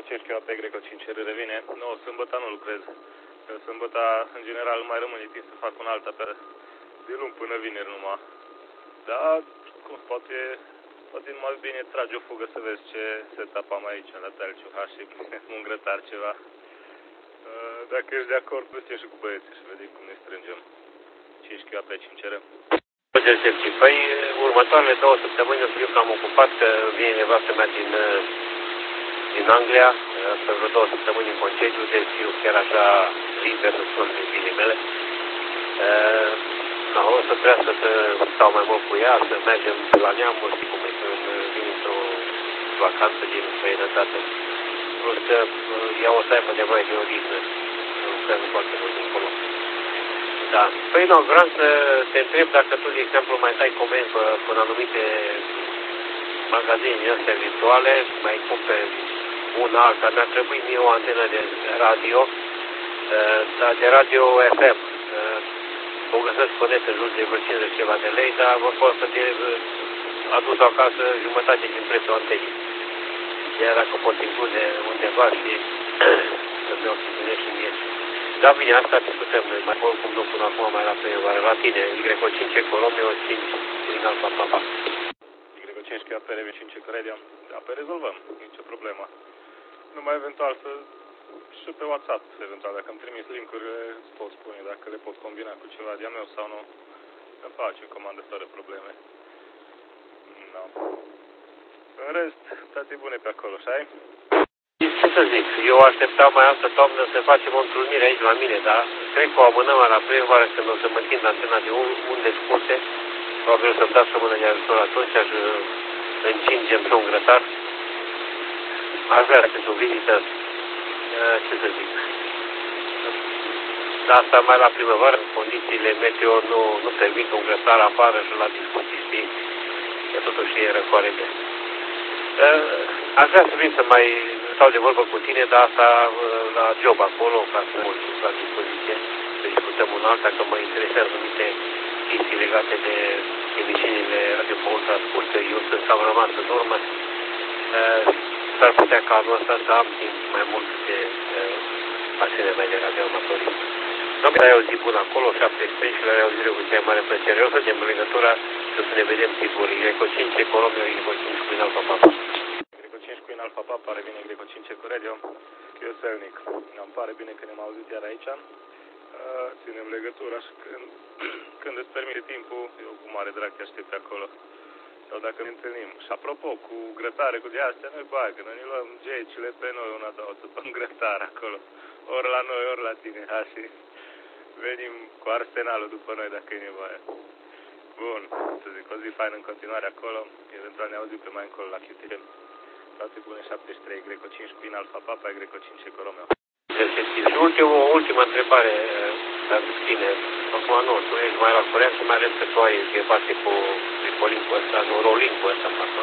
5 kW pe Greco 5 revine. Nu, sâmbătă nu lucrez. Sâmbătă, în general, nu mai rămâne timp să fac un alta pe de luni până vineri numai. Dar, cum poate mai bine tragi o fugă să vezi ce setup am aici, la Telciuha și un grătar ceva. Dacă ești de acord, du-te și cu băieții și vedem cum ne strângem. 5 kW pe 5 R. Păi, următoarele 2 săptămâni o să fiu cam ocupat, că vine nevastă mea din Anglia, pe vreo 2 săptămâni în concediu, deci fiu chiar așa liber, nu sunt din filimele. O să trească să stau mai mult cu ea, să mergem la neamuri, știi cum e, când vin într-o vacanță din străinătate. Plus că ea o să aibă nevoie de odihnă, lucrez foarte mult dincolo. Da. Păi nu, vreau să te întreb dacă tu, de exemplu, mai dai comenzi pe anumite magazine astea virtuale, mai cumperi una alta. Mi-ar trebui mie o antenă de radio, dar de radio FM. O găsesc pe net în jur de vreo 50 ceva de lei, dar vă pot să te adus acasă jumătate din prețul antenii. Iar dacă pot include undeva și să-mi iau și mie. Da, bine, asta discutăm noi, mai mult cum nu până acum, mai la primăvară. La tine, Greco 5 Eco Romeo 5 din Alfa Papa. Greco 5 kW pe RV 5 Eco Radio. Da, pe rezolvăm, nicio problemă. Numai eventual să și pe WhatsApp, eventual, dacă îmi trimis link-urile, îți pot spune dacă le pot combina cu ceva de-a meu sau nu. Îmi face comandă fără probleme. No. În rest, toate bune pe acolo, șai? Ce să zic, eu așteptam mai altă toamnă să facem o întrunire aici la mine, dar cred că o amânăm la primăvară când o să mă întind antena de unde scurte. Probabil să-mi dați o mână de ajutor atunci, aș încingem pe un grătar. Aș vrea să o vizită, ce să zic. Dar asta mai la primăvară, condițiile meteo nu permit un grătar afară și la discuții, știi? Că totuși e răcoare de... Aș vrea să vin să mai stau de vorbă cu tine, dar asta la job acolo, ca să mă la dispoziție, să discutăm un alta, că mă interesează anumite chestii legate de emisiunile Radio pe ultra scurtă. Eu sunt cam rămas în urmă. S-ar putea ca anul ăsta să am timp mai mult de pasiunea mea de radioamatorii. Dar ai o zi bună acolo, 17 și la reauzire cu cea mare plăcere. O să vedem legătura și o să ne vedem sigur. Greco 5 Eco Romeo, Greco 5 cu Alfa Papa. Greco 5 cu Alfa Papa, revine Greco 5 Eco Radio. Eu Selnic. Îmi pare bine că ne-am auzit iar aici. Ținem legătura și când îți permite timpul, eu cu mare drag te aștept acolo. Sau dacă ne întâlnim. Și apropo, cu grătare, cu de astea, noi bagă, noi ne luăm gecile pe noi, una, două, să păm grătar acolo. Ori la noi, ori la tine, ha, și venim cu arsenalul după noi dacă e nevoie. Bun, să zic, o zi faină în continuare acolo, eventual ne auzim pe mai încolo la QTL. Toate bune, 73, Greco 5 Queen Alfa Papa, Greco 5 Eco Romeo. Și ultima întrebare pentru tine. Acum nu, tu ești mai la curent, mai ales că tu ai ghebate cu Rolincul ăsta, nu Rolincul ăsta, pardon.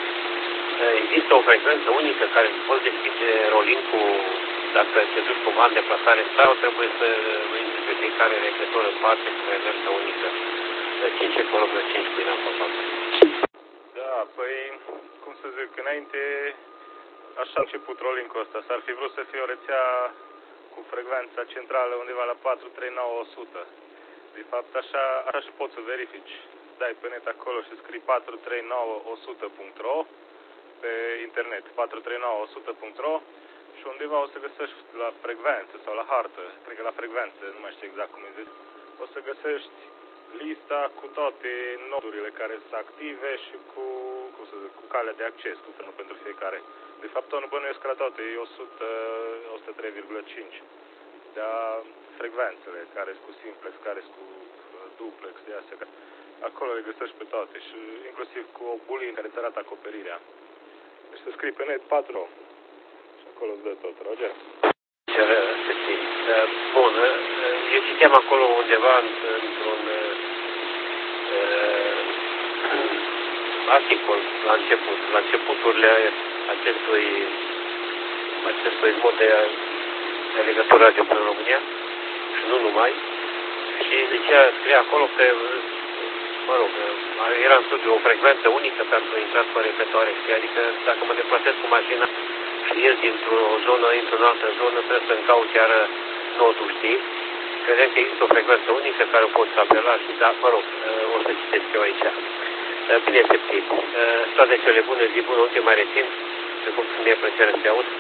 Există o frecvență unică care poți deschide Rolincul dacă te duci cumva în deplasare sau trebuie să intri pe fiecare repetitor în parte cu frecvență unică? 5 Eco Romeo 5 Queen Alfa Papa. Da, păi, cum să zic, înainte așa a început Rolincul ăsta. S-ar fi vrut să fie o rețea cu frecvența centrală undeva la 439-100. De fapt, așa și poți să verifici. Dai pe net acolo și scrii 439-100.ro pe internet, 439-100.ro și undeva o să găsești la frecvență sau la hartă, cred că la frecvență, nu mai știu exact cum e zis, o să găsești lista cu toate nodurile care sunt active și cu calea de acces, cu frânul pentru fiecare. De fapt, nu bănuiesc la toate, e 103,5. Dar frecvențele, care sunt cu simplex, care sunt cu duplex, de astea, acolo le găsești pe toate și inclusiv cu o bulină care îți arată acoperirea. Deci să scrii pe net 4 și acolo îți dă tot, Roger. Bun, eu citeam acolo undeva într-un articol la începuturile acestui mod de legătură radio în România și nu numai. Și scrie acolo că, mă rog, era în studiu o frecvență unică pentru intrat pe repetoare, adică dacă mă deplasez cu mașina ies dintr-o zonă, intru în altă zonă, trebuie să-mi caut chiar nodul, știi? Credem că există o frecvență unică care o pot apela și da, mă rog, o să citesc eu aici. Bine septit. Toate cele bune, zi bună, nu te mai rețin, precum și mie plăcere să te aud.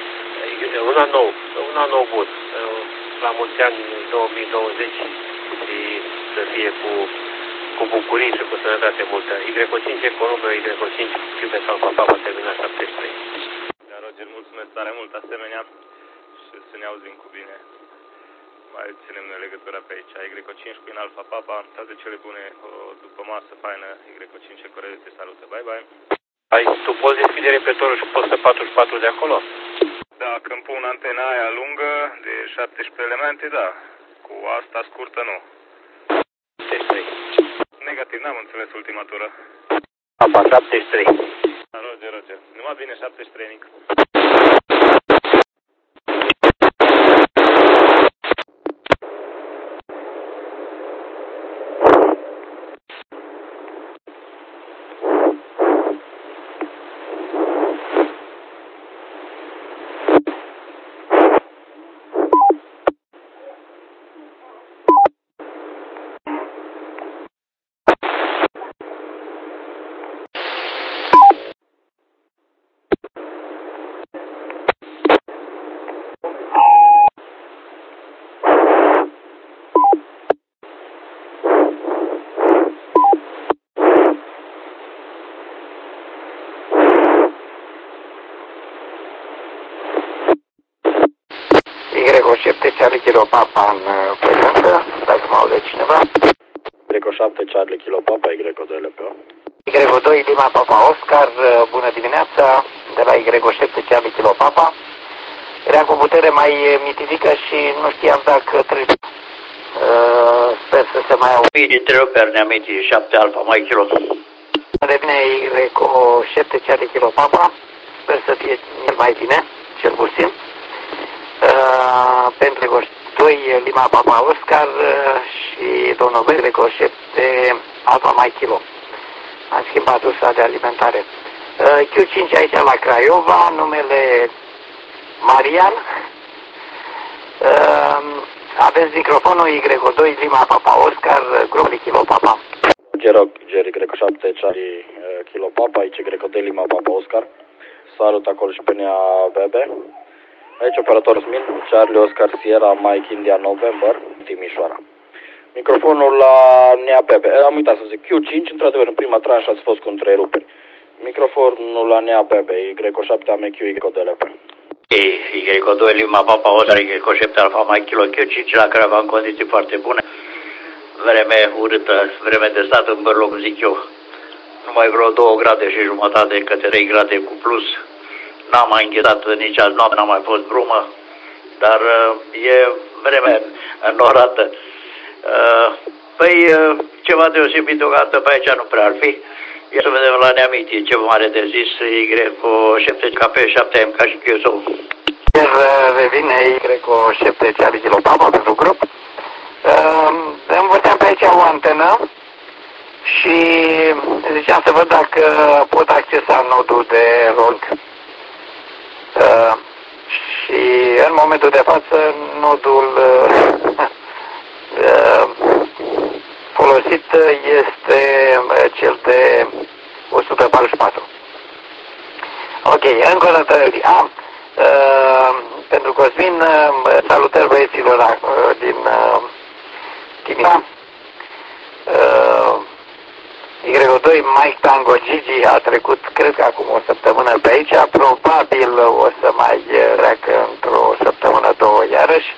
Un an nou bun. La mulți ani 2020 și să fie cu bucurii și cu sănătate multă. Y5 economă, Y5 Cube Alfa Papa terminat 73. Da, Roger, mulțumesc tare mult asemenea și să ne auzim cu bine. Mai ținem noi legătura pe aici. Y5 Queen Alfa Papa, toate cele bune, o după masă faină, Y5 Corel te salută. Bye, bye. Tu poți deschide repetorul și poți să 44 de acolo? Dacă îmi pun antena aia lungă de 17 elemente, da. Cu asta scurtă, nu. 73. Negativ, n-am înțeles ultima tură. Papa, 73. Roger. Numai bine 73, Nic. Y7 Charlie Kilo Papa în frecvență, dacă mă aude cineva. Y7 Charlie Kilo Papa, Y2 LPO. Y2 Lima Papa Oscar, bună dimineața, de la Y7 Charlie Kilo Papa. Era cu putere mai mitidică și nu știam dacă trebuie. Sper să se mai aude. Întreruper, ne-amiti 7 Alfa mai Kilo. Devine Y7 Charlie Kilo Papa, sper să fie mai bine, cel puțin. Pentru Y2 Lima Papa Oscar și domnul Berleco 7 Alfa mai Kilo. Am schimbat ușa de alimentare. Q5 aici la Craiova, numele Marian. Aveți microfonul Y2 Lima Papa Oscar, grupul Kilo Papa. Y7 Charlie Kilo Papa, aici Y2 Lima Papa Oscar. Salut acolo și pe Nea Bebe. Aici operator Smin, Charlie Oscar Sierra Mike India November, Timișoara. Microfonul la Nea Bebe. Am uitat să zic, Q5, într-adevăr, în prima tranșă ați fost cu întreruperi. Microfonul la Nea Bebe, Y7 AMQ Y2LP. Y2 Lima Papa Oscar, Y7 Alfa mai Kilo, Q5 la Craiova în condiții foarte bune. Vreme urâtă, vreme de stat în Bărloc, zic eu. Numai vreo 2 grade și jumătate, către 3 grade cu plus. N-am mai înghețat nici azi noapte, n-am mai fost brumă, dar e vreme înnorată. Ceva deosebit deocamdată pe aici nu prea ar fi. Ia să vedem la Neamiti ce mare de zis, Y7 KP 7 MK și QSO. Iar revine Y7 Charlie Kilo Papa pentru grup. Învățeam pe aici o antenă și ziceam să văd dacă pot accesa nodul de ROG. Și în momentul de față nodul folosit este cel de 144. Ok, încă o dată pentru Cosmin, salutări băieților din Timișoara. Y2 Mike Tango Gigi a trecut, cred că acum o săptămână pe aici, probabil o să mai treacă într-o săptămână, 2 iarăși.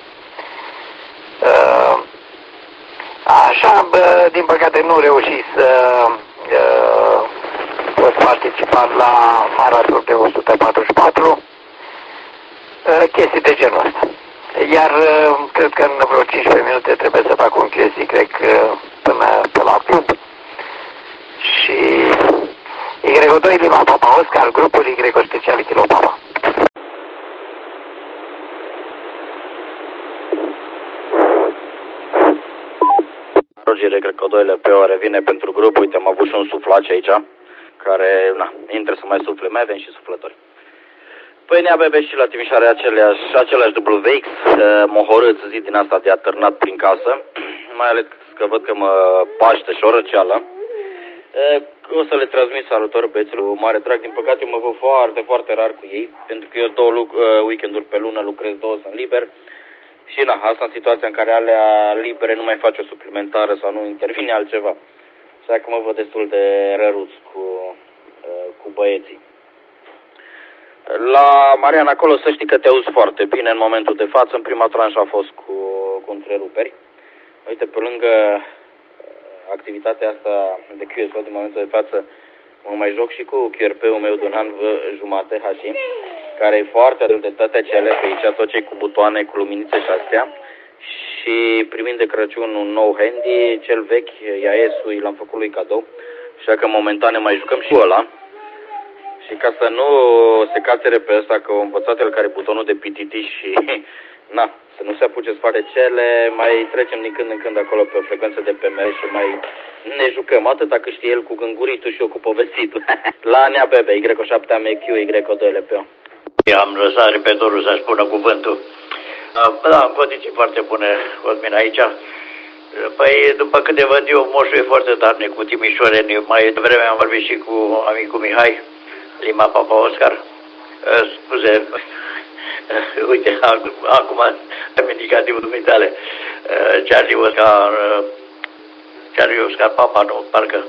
Așa, din păcate nu reuși să pot participa la maraton de 144, chestii de genul ăsta. Iar cred că în vreo 15 minute trebuie să fac un chestii, cred că până pe la club. Și Y2 Lima Papa Oscar, grupul Y special Kilo Papa. Roger Y2 LPO revine pentru grup. Uite, am avut și un suflace aici, care, intră să mai sufle, mai avem și suflători. Păi Nea Bebe și la Timișoara același WX, mohorât zi din asta de atârnat prin casă, mai ales că văd că mă paște și o răceală. O să le transmit salutări băieților cu mare drag. Din păcate mă văd foarte, foarte rar cu ei, pentru că eu 2 weekenduri pe lună lucrez, 2 sunt liber. Și na, asta în situația în care alea libere nu mai face o suplimentară sau nu intervine altceva. Așa că mă văd destul de răruț cu băieții. La Marian acolo să știi că te auzi foarte bine în momentul de față. În prima tranșă a fost cu întreruperi. Uite, pe lângă activitatea asta de QSO din momentul de față, mă mai joc și cu QRP-ul meu de 1 an jumate, HC, care e foarte adult de toate cele pe aici, tot ce cu butoane, cu luminițe și astea. Și primind de Crăciun un nou handy, cel vechi, IAS-ul, l-am făcut lui cadou. Așa că momentan ne mai jucăm și cu ăla. Și ca să nu se cațere pe ăsta, că o învățat el care butonul de PTT și na, să nu se apuce să facă cele, mai trecem din când în când acolo pe o frecvență de PMR și mai ne jucăm, atâta cât știe el cu gânguritul și eu cu povestitul. La Nea Bebe, Y7AMQ, Y2LPO. Am lăsat repetorul să spună cuvântul. Da, în condiții foarte bune, Cosmin, aici. Păi, după câte văd eu, moșul e foarte darnic cu timișoreni. Mai devreme am vorbit și cu amicul Mihai, Lima Papa Oscar. Scuze, uite, acum am indicativul dumitale. Charlie Oscar Papa, nu, parcă.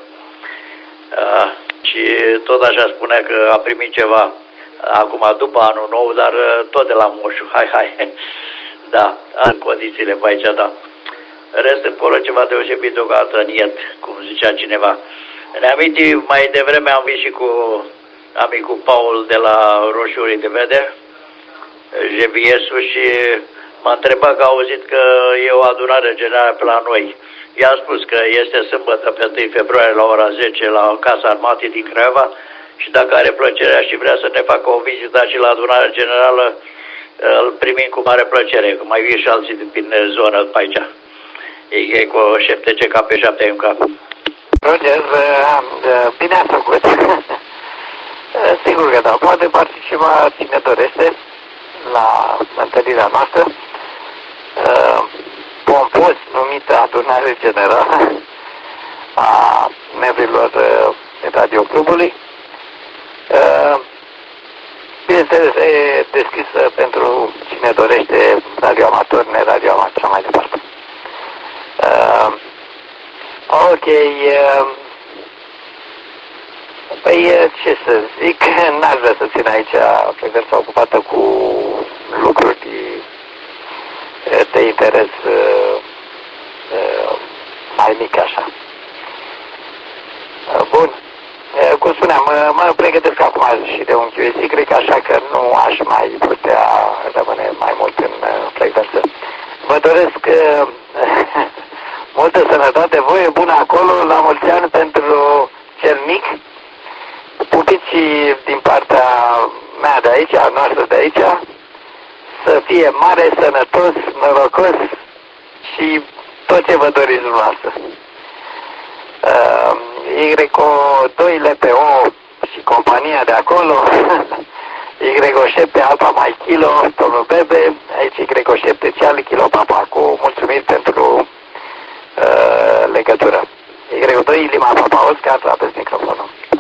Și tot așa spunea că a primit ceva acum după anul nou, dar tot de la moșu. Hai. Da, în condițiile pe aici, da. Rest încolo ceva deosebit deocamdată în iet, cum zicea cineva. Ne aminti, mai devreme am venit și cu amicul Paul de la Roșiurii de Vede, GBS-ul, și m-a întrebat că a auzit că e o adunare generală pe la noi. I-am spus că este sâmbătă pe 1 februarie la ora 10 la Casa Armatei din Craiova și dacă are plăcerea și vrea să ne facă o vizită și la adunarea generală, îl primim cu mare plăcere, că mai vin și alții din zonă pe aici. E cu șeptece ca pe 7 MK. Roger, bine ați făcut. Sigur că da, poate participa cine dorește la întâlnirea noastră. Pompos numită adunare generală a membrilor radioclubului. Bineînțeles, e deschisă pentru cine dorește, radioamator, neradioamator, așa mai departe. Ok, păi ce să zic, n-aș vrea să țin aici frecvența ocupată cu lucruri de interes mai mic așa. Bun, cum spuneam, mă pregătesc acum și de un QSI, cred că așa că nu aș mai putea rămâne mai mult în frecvență. Vă doresc multă sănătate, voie bună acolo, la mulți ani pentru cel mic, pupici din partea mea de aici, a noastră de aici, să fie mare, sănătos, norocos și tot ce vă doriți dumneavoastră. Y2LPO și compania de acolo, Y7 Alpha Mai Kilo, domnul Bebe, aici Y7 Charlie Kilo Papa, cu mulțumiri pentru legătură. Y2 Lima Papa Oscar, aveți microfonul.